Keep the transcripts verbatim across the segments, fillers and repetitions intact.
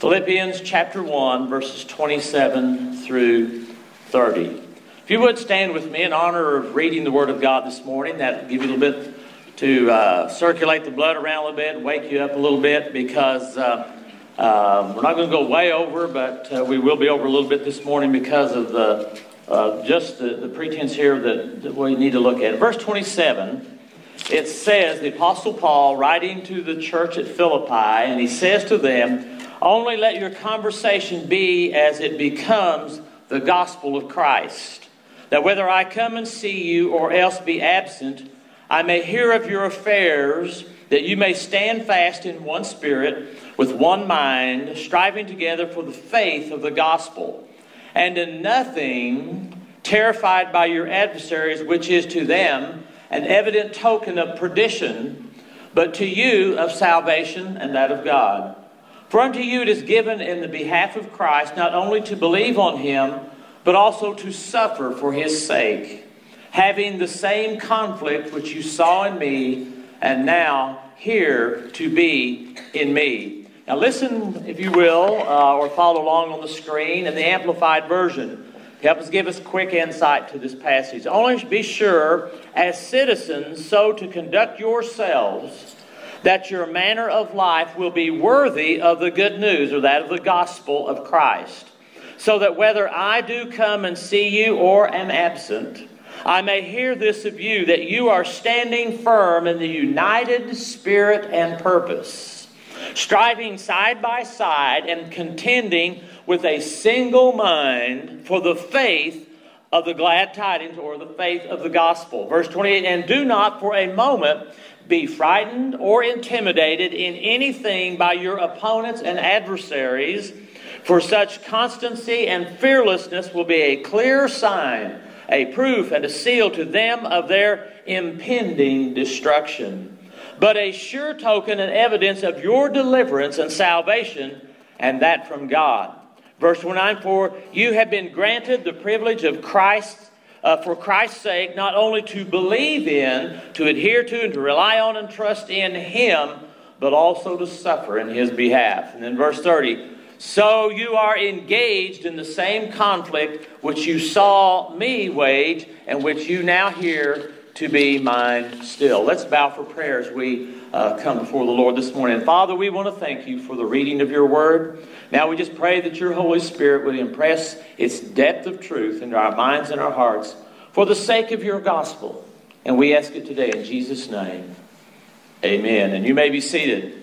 Philippians chapter one, verses twenty-seven through thirty. If you would stand with me in honor of reading the Word of God this morning, that will give you a little bit to uh, circulate the blood around a little bit, wake you up a little bit, because uh, uh, we're not going to go way over, but uh, we will be over a little bit this morning because of the uh, just the, the pretense here that, that we need to look at. Verse twenty-seven, it says, the Apostle Paul writing to the church at Philippi, and he says to them, "Only let your conversation be as it becomes the gospel of Christ, that whether I come and see you or else be absent, I may hear of your affairs, that you may stand fast in one spirit, with one mind, striving together for the faith of the gospel, and in nothing terrified by your adversaries, which is to them an evident token of perdition, but to you of salvation and that of God. For unto you it is given in the behalf of Christ not only to believe on him, but also to suffer for his sake, having the same conflict which you saw in me, and now here to be in me." Now listen, if you will, uh, or follow along on the screen in the Amplified Version. Help us give us quick insight to this passage. "Only be sure, as citizens, so to conduct yourselves, that your manner of life will be worthy of the good news," or that of the gospel of Christ, "so that whether I do come and see you or am absent, I may hear this of you, that you are standing firm in the united spirit and purpose, striving side by side and contending with a single mind for the faith of the glad tidings," or the faith of the gospel. Verse twenty-eight, "And do not for a moment be frightened or intimidated in anything by your opponents and adversaries, for such constancy and fearlessness will be a clear sign, a proof and a seal to them of their impending destruction, but a sure token and evidence of your deliverance and salvation, and that from God." Verse twenty-nine, "For you have been granted the privilege of Christ, uh, for Christ's sake, not only to believe in, to adhere to, and to rely on and trust in him, but also to suffer in his behalf." And then verse thirty, "So you are engaged in the same conflict which you saw me wage, and which you now hear to be mine still." Let's bow for prayer as we uh, come before the Lord this morning. Father, we want to thank you for the reading of your word. Now we just pray that your Holy Spirit would impress its depth of truth into our minds and our hearts for the sake of your gospel. And we ask it today in Jesus' name. Amen. And you may be seated.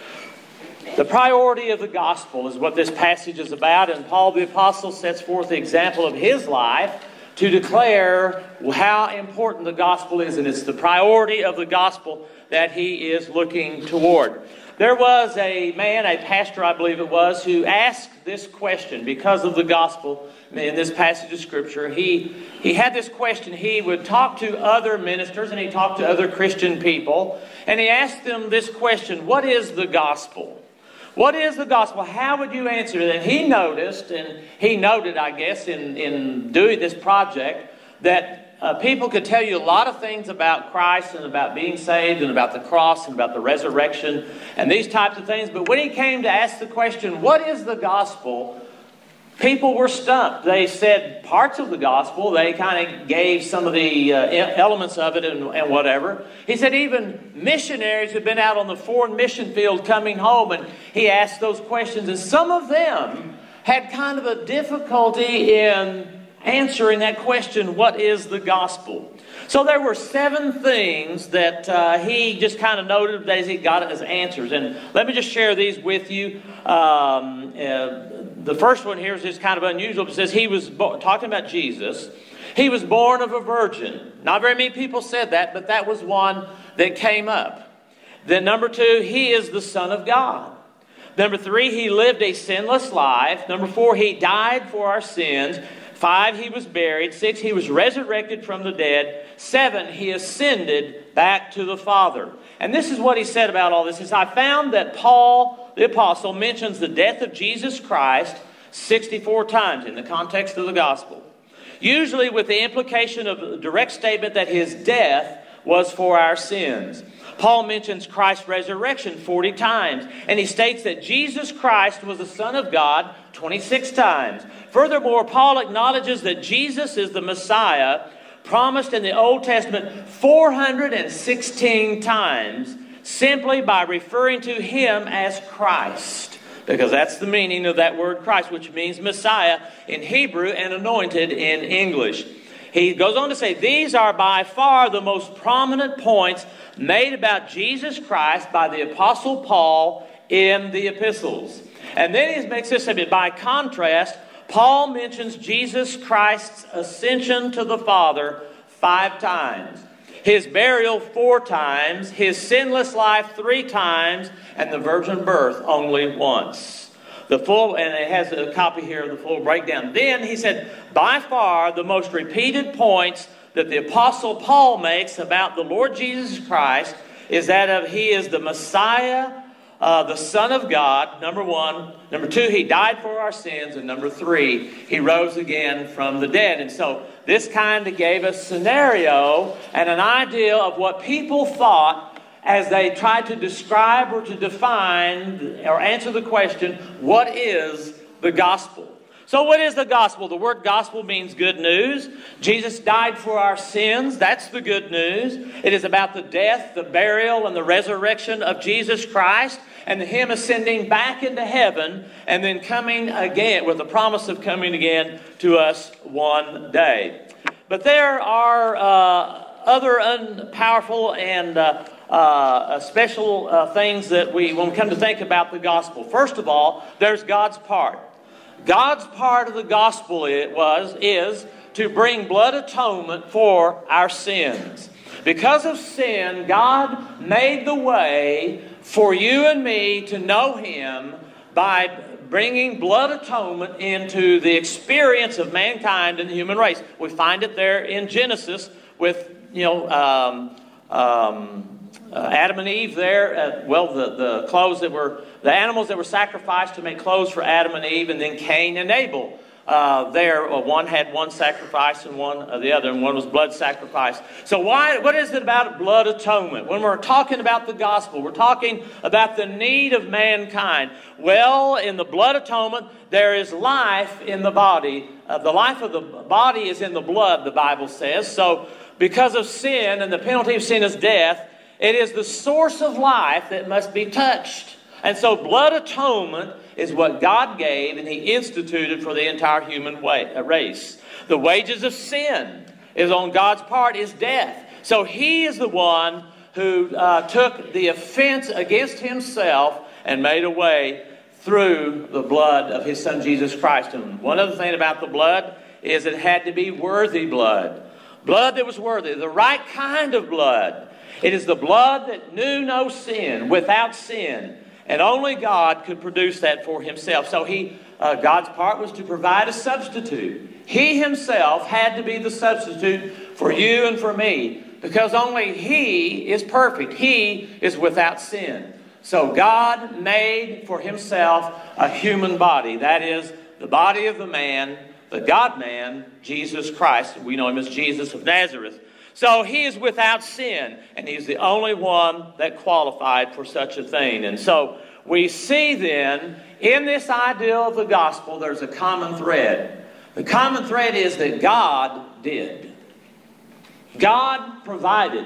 The priority of the gospel is what this passage is about, and Paul the Apostle sets forth the example of his life to declare how important the gospel is, and it's the priority of the gospel that he is looking toward. There was a man, a pastor I believe it was, who asked this question because of the gospel in this passage of Scripture. He, he had this question. He would talk to other ministers and he talked to other Christian people, and he asked them this question: what is the gospel? What is the gospel? How would you answer it? And he noticed, and he noted, I guess, in, in doing this project, that uh, people could tell you a lot of things about Christ and about being saved and about the cross and about the resurrection and these types of things. But when he came to ask the question, what is the gospel? People were stumped. They said parts of the gospel. They kind of gave some of the uh, elements of it and, and whatever. He said even missionaries who'd been out on the foreign mission field coming home, and he asked those questions, and some of them had kind of a difficulty in answering that question, what is the gospel? So there were seven things that uh, he just kind of noted as he got it as answers. And let me just share these with you. Um, uh, the first one here is just kind of unusual. It says he was bo- talking about Jesus. He was born of a virgin. Not very many people said that, but that was one that came up. Then number two, he is the Son of God. Number three, he lived a sinless life. Number four, he died for our sins. Five, he was buried. Six, he was resurrected from the dead. Seven, he ascended back to the Father. And this is what he said about all this. He says, I found that Paul, the apostle, mentions the death of Jesus Christ sixty-four times in the context of the gospel. Usually with the implication of a direct statement that his death was for our sins. Paul mentions Christ's resurrection forty times, and he states that Jesus Christ was the Son of God twenty-six times. Furthermore, Paul acknowledges that Jesus is the Messiah promised in the Old Testament four hundred sixteen times, simply by referring to him as Christ, because that's the meaning of that word Christ, which means Messiah in Hebrew and anointed in English. He goes on to say, these are by far the most prominent points made about Jesus Christ by the Apostle Paul in the epistles. And then he makes this statement. By contrast, Paul mentions Jesus Christ's ascension to the Father five times, his burial four times, his sinless life three times, and the virgin birth only once. The full, and it has a copy here of the full breakdown. Then he said, by far the most repeated points that the Apostle Paul makes about the Lord Jesus Christ is that of he is the Messiah, uh, the Son of God, number one. Number two, he died for our sins. And number three, he rose again from the dead. And so this kind of gave a scenario and an idea of what people thought as they tried to describe or to define or answer the question, what is the gospel? So what is the gospel? The word gospel means good news. Jesus died for our sins. That's the good news. It is about the death, the burial, and the resurrection of Jesus Christ, and him ascending back into heaven and then coming again with the promise of coming again to us one day. But there are uh, other unpowerful and uh, uh, special uh, things that we, when we come to think about the gospel. First of all, there's God's part. God's part of the gospel it was is to bring blood atonement for our sins. Because of sin, God made the way for you and me to know Him by bringing blood atonement into the experience of mankind and the human race. We find it there in Genesis with, you know, um, um, uh, Adam and Eve there. Uh, well, the, the clothes that were, the animals that were sacrificed to make clothes for Adam and Eve, and then Cain and Abel. Uh, there, uh, one had one sacrifice and one uh, the other, and one was blood sacrifice. So why? What is it about blood atonement? When we're talking about the gospel, we're talking about the need of mankind. Well, in the blood atonement, there is life in the body. Uh, the life of the body is in the blood, the Bible says. So because of sin, and the penalty of sin is death, it is the source of life that must be touched. And so blood atonement is what God gave and He instituted for the entire human race. The wages of sin is on God's part is death. So He is the one who uh, took the offense against Himself and made a way through the blood of His Son Jesus Christ. And one other thing about the blood is it had to be worthy blood. Blood that was worthy, the right kind of blood. It is the blood that knew no sin, without sin. And only God could produce that for Himself. So he, uh, God's part was to provide a substitute. He Himself had to be the substitute for you and for me, because only He is perfect. He is without sin. So God made for Himself a human body. That is the body of the man, the God-man, Jesus Christ. We know Him as Jesus of Nazareth. So He is without sin, and He's the only one that qualified for such a thing. And so we see then, in this idea of the gospel, there's a common thread. The common thread is that God did. God provided.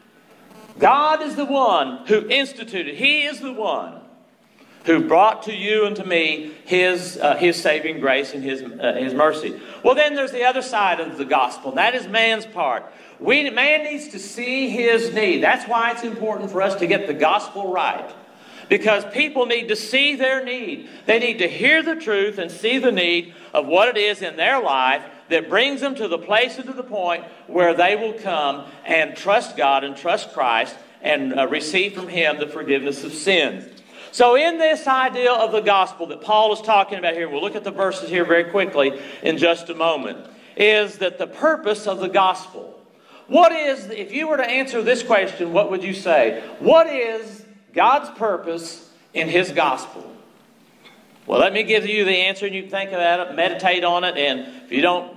God is the one who instituted. He is the one who brought to you and to me His uh, His saving grace and His uh, His mercy. Well, then there's the other side of the gospel, and that is man's part. We, man needs to see his need. That's why it's important for us to get the gospel right. Because people need to see their need. They need to hear the truth and see the need of what it is in their life that brings them to the place and to the point where they will come and trust God and trust Christ and uh, receive from Him the forgiveness of sins. So in this idea of the gospel that Paul is talking about here, we'll look at the verses here very quickly in just a moment, is that the purpose of the gospel. What is, if you were to answer this question, what would you say? What is God's purpose in His gospel? Well, let me give you the answer, and you think about it, meditate on it, and if you don't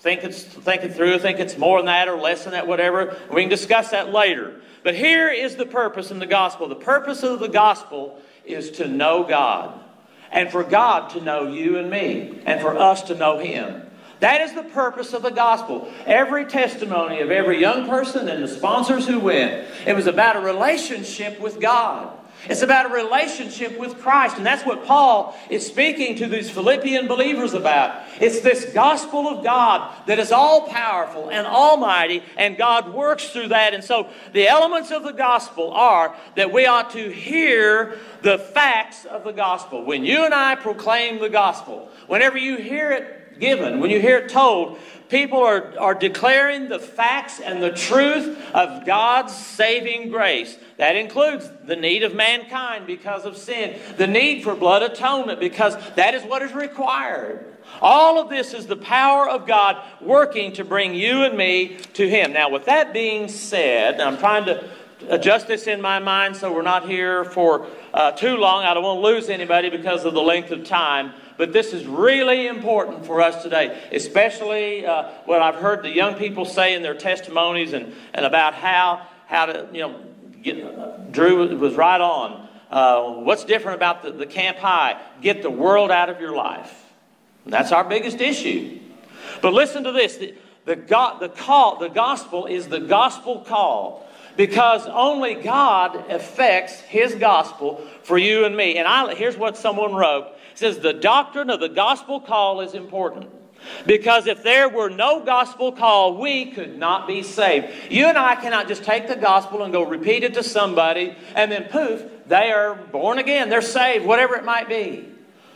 think it's think it through, think it's more than that or less than that, whatever. We can discuss that later. But here is the purpose in the gospel. The purpose of the gospel is to know God, and for God to know you and me, and for us to know Him. That is the purpose of the gospel. Every testimony of every young person and the sponsors who went, it was about a relationship with God. It's about a relationship with Christ. And that's what Paul is speaking to these Philippian believers about. It's this gospel of God that is all-powerful and almighty, and God works through that. And so the elements of the gospel are that we ought to hear the facts of the gospel. When you and I proclaim the gospel, whenever you hear it given, when you hear it told, people are, are declaring the facts and the truth of God's saving grace. That includes the need of mankind because of sin, the need for blood atonement because that is what is required. All of this is the power of God working to bring you and me to Him. Now, with that being said, I'm trying to adjust this in my mind so we're not here for uh, too long. I don't want to lose anybody because of the length of time. But this is really important for us today, especially uh, what I've heard the young people say in their testimonies and, and about how how to, you know, get, uh, Drew was right on. Uh, what's different about the, the Camp High? Get the world out of your life. And that's our biggest issue. But listen to this. The, the, go, the, call, the gospel is the gospel call. Because only God affects His gospel for you and me. And I, here's what someone wrote. It says, the doctrine of the gospel call is important. Because if there were no gospel call, we could not be saved. You and I cannot just take the gospel and go repeat it to somebody, and then poof, they are born again. They're saved, whatever it might be.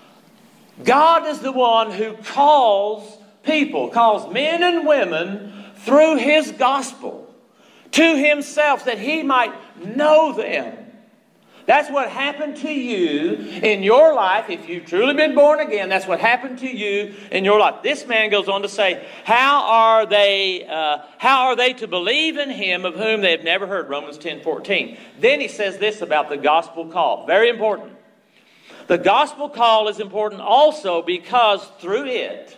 God is the one who calls people, calls men and women through His gospel to Himself, that He might know them. That's what happened to you in your life. If you've truly been born again, that's what happened to you in your life. This man goes on to say, how are they, uh, how are they to believe in Him of whom they have never heard? Romans ten fourteen. Then he says this about the gospel call. Very important. The gospel call is important also because through it,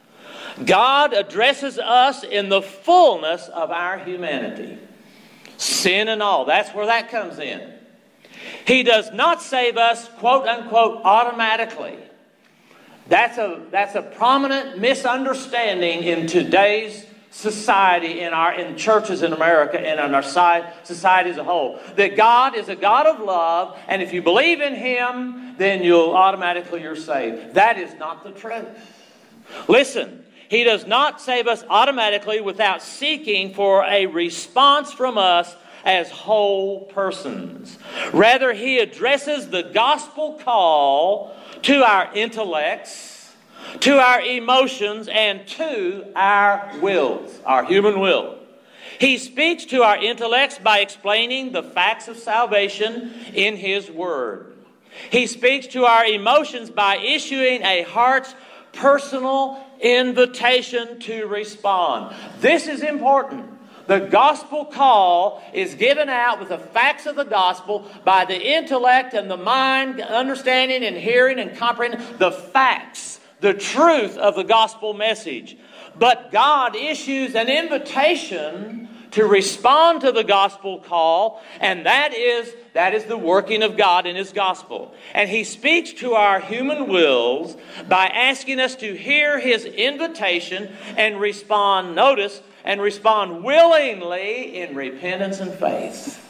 God addresses us in the fullness of our humanity. Sin and all. That's where that comes in. He does not save us, quote unquote, automatically. That's a, that's a prominent misunderstanding in today's society, in our in churches in America and in our society as a whole. That God is a God of love, and if you believe in Him, then you'll automatically you're saved. That is not the truth. Listen, He does not save us automatically without seeking for a response from us as whole persons. Rather, He addresses the gospel call to our intellects, to our emotions, and to our wills, our human will. He speaks to our intellects by explaining the facts of salvation in His Word. He speaks to our emotions by issuing a heart's personal invitation to respond. This is important. The gospel call is given out with the facts of the gospel by the intellect and the mind, understanding and hearing and comprehending the facts, the truth of the gospel message. But God issues an invitation to respond to the gospel call, and that is that is the working of God in His gospel. And He speaks to our human wills by asking us to hear His invitation and respond, notice, and respond willingly in repentance and faith.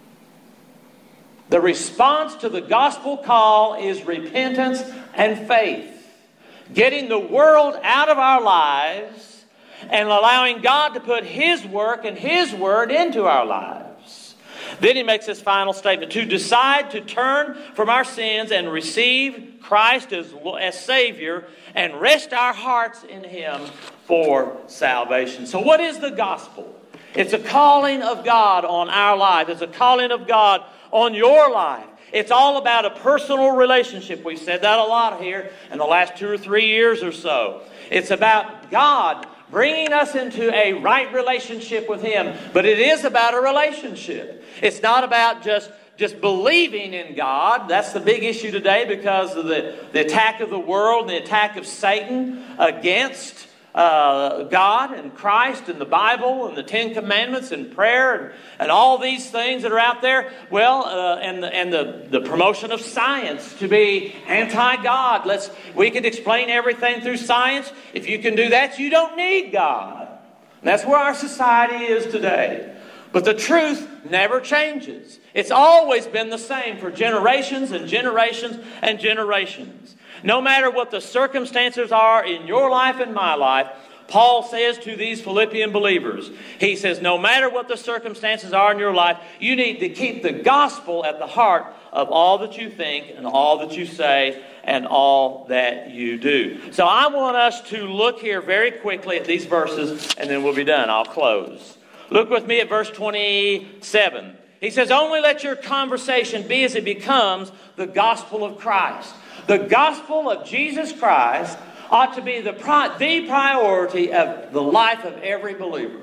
The response to the gospel call is repentance and faith. Getting the world out of our lives and allowing God to put His work and His word into our lives. Then he makes this final statement, to decide to turn from our sins and receive Christ as, as Savior and rest our hearts in Him for salvation. So what is the gospel? It's a calling of God on our life. It's a calling of God on your life. It's all about a personal relationship. We've said that a lot here in the last two or three years or so. It's about God bringing us into a right relationship with Him. But it is about a relationship. It's not about just, just believing in God. That's the big issue today because of the, the attack of the world, the attack of Satan against uh, God and Christ and the Bible and the Ten Commandments and prayer and, and all these things that are out there. Well, uh, and, the, and the, the promotion of science to be anti-God. Let's, we can explain everything through science. If you can do that, you don't need God. And that's where our society is today. But the truth never changes. It's always been the same for generations and generations and generations. No matter what the circumstances are in your life and my life, Paul says to these Philippian believers, he says, no matter what the circumstances are in your life, you need to keep the gospel at the heart of all that you think and all that you say and all that you do. So I want us to look here very quickly at these verses, and then we'll be done. I'll close. Look with me at verse twenty-seven. He says, only let your conversation be as it becomes the gospel of Christ. The gospel of Jesus Christ ought to be the, pri- the priority of the life of every believer.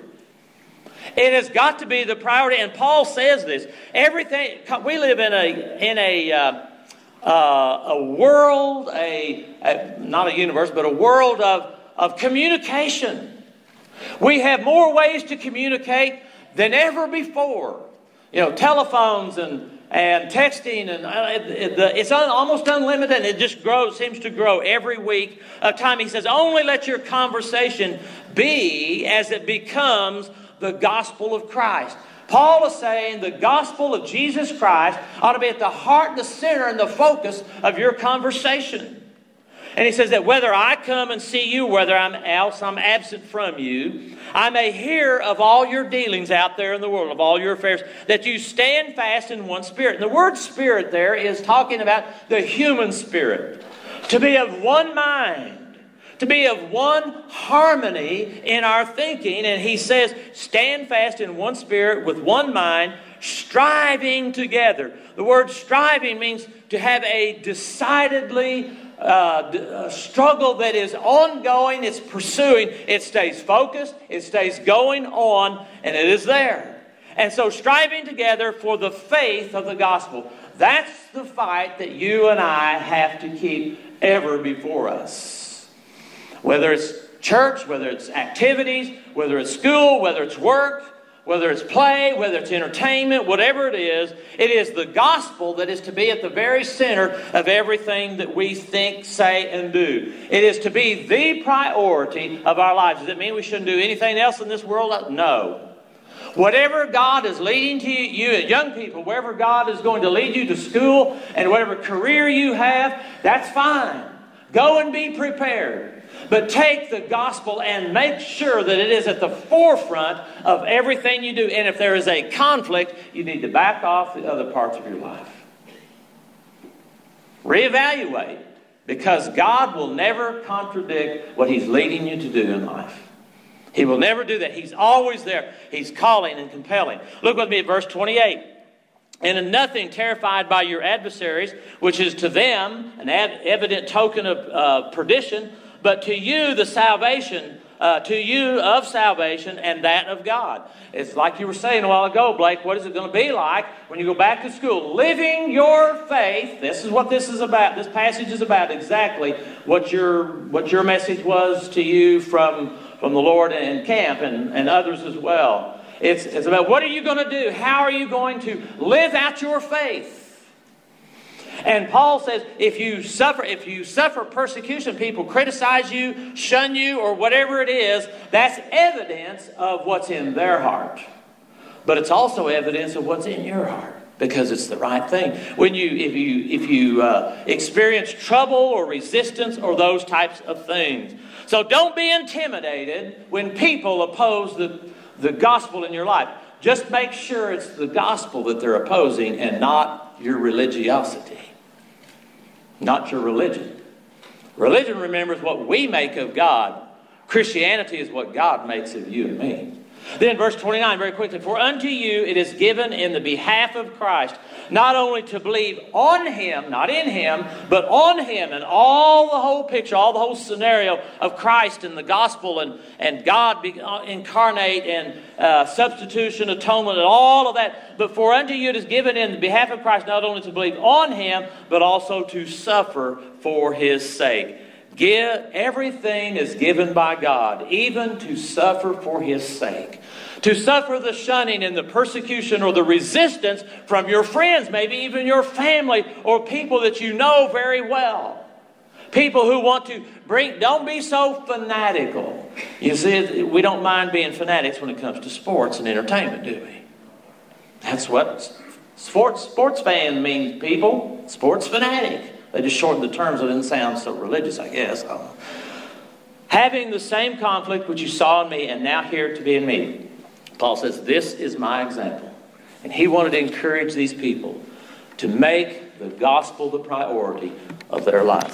It has got to be the priority, and Paul says this. Everything we live in a in a uh, uh, a world, a, a not a universe, but a world of of communication. We have more ways to communicate than ever before. You know, telephones and and texting, and uh, it, it, the, it's un, almost unlimited. It just grows, seems to grow every week of time. He says, only let your conversation be as it becomes the gospel of Christ. Paul is saying the gospel of Jesus Christ ought to be at the heart, the center, and the focus of your conversation. And he says that whether I come and see you, whether I'm else I'm absent from you, I may hear of all your dealings out there in the world, of all your affairs, that you stand fast in one spirit. And the word spirit there is talking about the human spirit. To be of one mind, to be of one harmony in our thinking. And he says, stand fast in one spirit with one mind, striving together. The word striving means to have a decidedly Uh, a struggle that is ongoing, it's pursuing, it stays focused, it stays going on, and it is there. And so striving together for the faith of the gospel, that's the fight that you and I have to keep ever before us. Whether it's church, whether it's activities, whether it's school, whether it's work, whether it's play, whether it's entertainment, whatever it is, it is the gospel that is to be at the very center of everything that we think, say, and do. It is to be the priority of our lives. Does it mean we shouldn't do anything else in this world? No. Whatever God is leading to you, you young people, wherever God is going to lead you to school and whatever career you have, that's fine. Go and be prepared. But take the gospel and make sure that it is at the forefront of everything you do. And if there is a conflict, you need to back off the other parts of your life. Reevaluate, because God will never contradict what He's leading you to do in life. He will never do that. He's always there. He's calling and compelling. Look with me at verse twenty-eight. And in nothing terrified by your adversaries, which is to them an evident token of uh, perdition, but to you the salvation, uh, to you of salvation and that of God. It's like you were saying a while ago, Blake, what is it going to be like when you go back to school? Living your faith. This is what this is about. This passage is about exactly what your what your message was to you from, from the Lord in camp and, and others as well. It's, it's about what are you going to do? How are you going to live out your faith? And Paul says, if you suffer, if you suffer persecution, people criticize you, shun you, or whatever it is, that's evidence of what's in their heart. But it's also evidence of what's in your heart, because it's the right thing. When you, if you, if you uh, experience trouble or resistance or those types of things, so don't be intimidated when people oppose the the gospel in your life. Just make sure it's the gospel that they're opposing and not your religiosity. Not your religion. Religion, remember, is what we make of God. Christianity is what God makes of you and me. Then verse twenty-nine, very quickly. For unto you it is given in the behalf of Christ, not only to believe on Him, not in Him, but on Him, and all the whole picture, all the whole scenario of Christ and the gospel and, and God be, uh, incarnate and uh, substitution, atonement, and all of that. But for unto you it is given in the behalf of Christ, not only to believe on Him, but also to suffer for His sake. Give, everything is given by God, even to suffer for His sake. To suffer the shunning and the persecution or the resistance from your friends, maybe even your family or people that you know very well. People who want to bring, don't be so fanatical. You see, we don't mind being fanatics when it comes to sports and entertainment, do we? That's what sports, sports fan means, people. Sports fanatic. They just shortened the terms so it didn't sound so religious, I guess. I don't know. Having the same conflict which you saw in me and now hear to be in me. Paul says, this is my example. And he wanted to encourage these people to make the gospel the priority of their life.